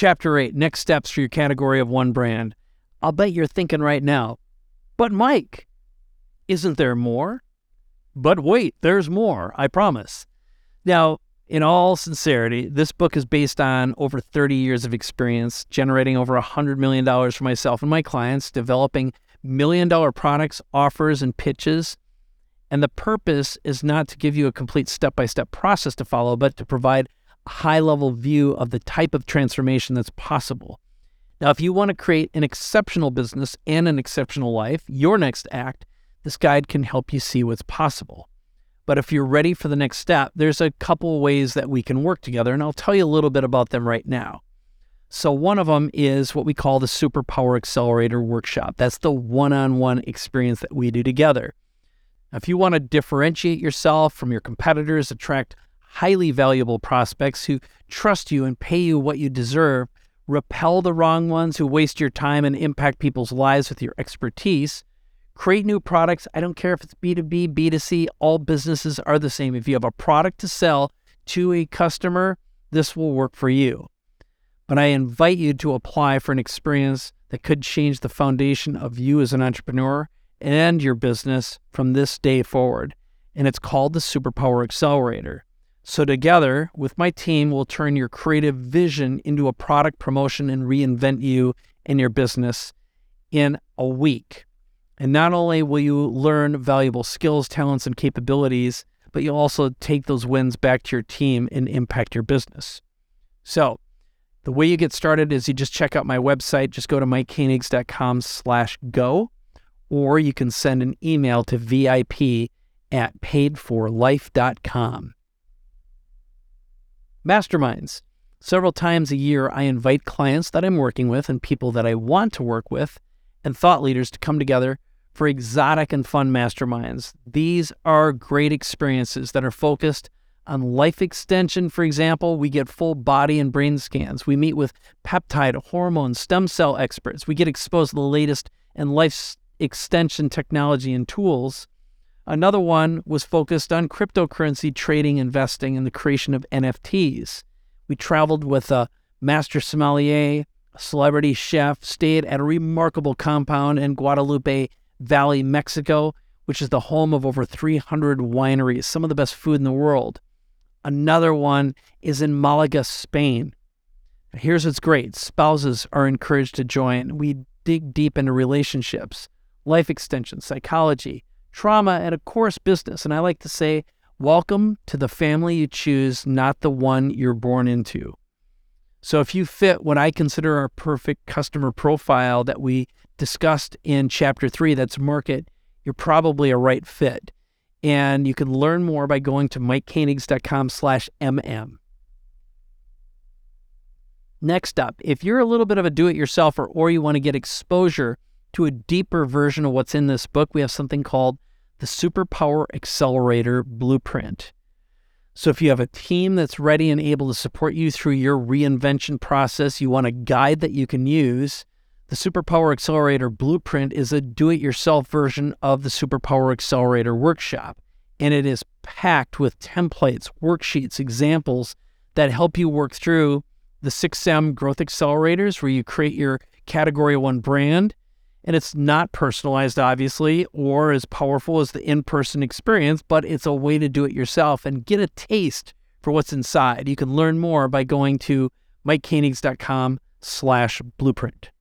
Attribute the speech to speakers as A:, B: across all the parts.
A: Chapter 8, next steps for your category of one brand. I'll bet you're thinking right now, but Mike, isn't there more? But wait, there's more, I promise. Now, in all sincerity, this book is based on over 30 years of experience, generating over $100 million for myself and my clients, developing million-dollar products, offers, and pitches. And the purpose is not to give you a complete step-by-step process to follow, but to provide a high-level view of the type of transformation that's possible. Now, if you want to create an exceptional business and an exceptional life, your next act, this guide can help you see what's possible. But if you're ready for the next step, there's a couple of ways that we can work together, and I'll tell you a little bit about them right now. So one of them is what we call the Superpower Accelerator Workshop. That's the one-on-one experience that we do together. Now, if you want to differentiate yourself from your competitors, attract highly valuable prospects who trust you and pay you what you deserve, repel the wrong ones who waste your time and impact people's lives with your expertise, create new products. I don't care if it's B2B, B2C, all businesses are the same. If you have a product to sell to a customer, this will work for you. But I invite you to apply for an experience that could change the foundation of you as an entrepreneur and your business from this day forward. And it's called the Superpower Accelerator. So together with my team, we'll turn your creative vision into a product promotion and reinvent you and your business in a week. And not only will you learn valuable skills, talents, and capabilities, but you'll also take those wins back to your team and impact your business. So the way you get started is you just check out my website. Just go to MikeKoenigs.com/go, or you can send an email to VIP@paidforlife.com. Masterminds. Several times a year, I invite clients that I'm working with and people that I want to work with and thought leaders to come together for exotic and fun masterminds. These are great experiences that are focused on life extension. For example, we get full body and brain scans. We meet with peptide, hormone, stem cell experts. We get exposed to the latest in life extension technology and tools. Another one was focused on cryptocurrency trading, investing, and the creation of NFTs. We traveled with a master sommelier, a celebrity chef, stayed at a remarkable compound in Guadalupe Valley, Mexico, which is the home of over 300 wineries, some of the best food in the world. Another one is in Malaga, Spain. Here's what's great. Spouses are encouraged to join. We dig deep into relationships, life extension, psychology, trauma, and of course, business. And I like to say, welcome to the family you choose, not the one you're born into. So if you fit what I consider our perfect customer profile that we discussed in Chapter 3, that's market, you're probably a right fit. And you can learn more by going to MikeKoenigs.com/mm. Next up, if you're a little bit of a do-it-yourselfer or you want to get exposure to a deeper version of what's in this book, we have something called the Superpower Accelerator Blueprint. So if you have a team that's ready and able to support you through your reinvention process, you want a guide that you can use, the Superpower Accelerator Blueprint is a do-it-yourself version of the Superpower Accelerator Workshop. And it is packed with templates, worksheets, examples that help you work through the 6M growth accelerators where you create your Category 1 brand. And it's not personalized, obviously, or as powerful as the in-person experience, but it's a way to do it yourself and get a taste for what's inside. You can learn more by going to MikeKoenigs.com/blueprint.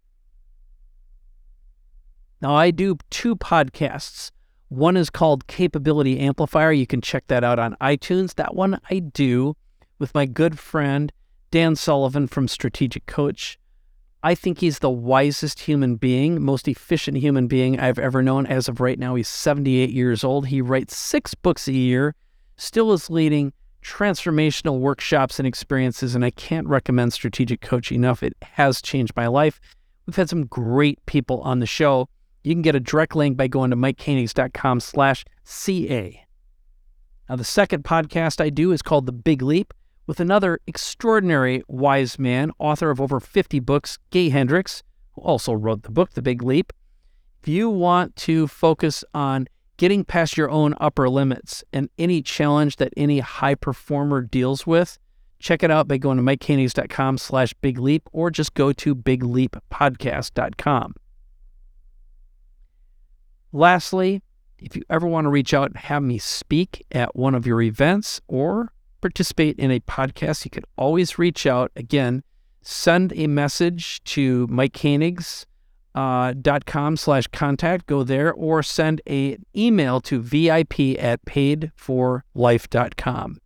A: Now, I do 2 podcasts. One is called Capability Amplifier. You can check that out on iTunes. That one I do with my good friend, Dan Sullivan from Strategic Coach. I think he's the wisest human being, most efficient human being I've ever known. As of right now, he's 78 years old. He writes 6 books a year, still is leading transformational workshops and experiences, and I can't recommend Strategic Coach enough. It has changed my life. We've had some great people on the show. You can get a direct link by going to MikeKoenigs.com/CA. Now, the second podcast I do is called The Big Leap, with another extraordinary wise man, author of over 50 books, Gay Hendricks, who also wrote the book, The Big Leap. If you want to focus on getting past your own upper limits and any challenge that any high performer deals with, check it out by going to MikeKoenigs.com/bigleap, or just go to bigleappodcast.com. Lastly, if you ever want to reach out and have me speak at one of your events or participate in a podcast, you could always reach out. Again, send a message to MikeKoenigs.com/contact. Go there, or send an email to VIP@paidforlife.com.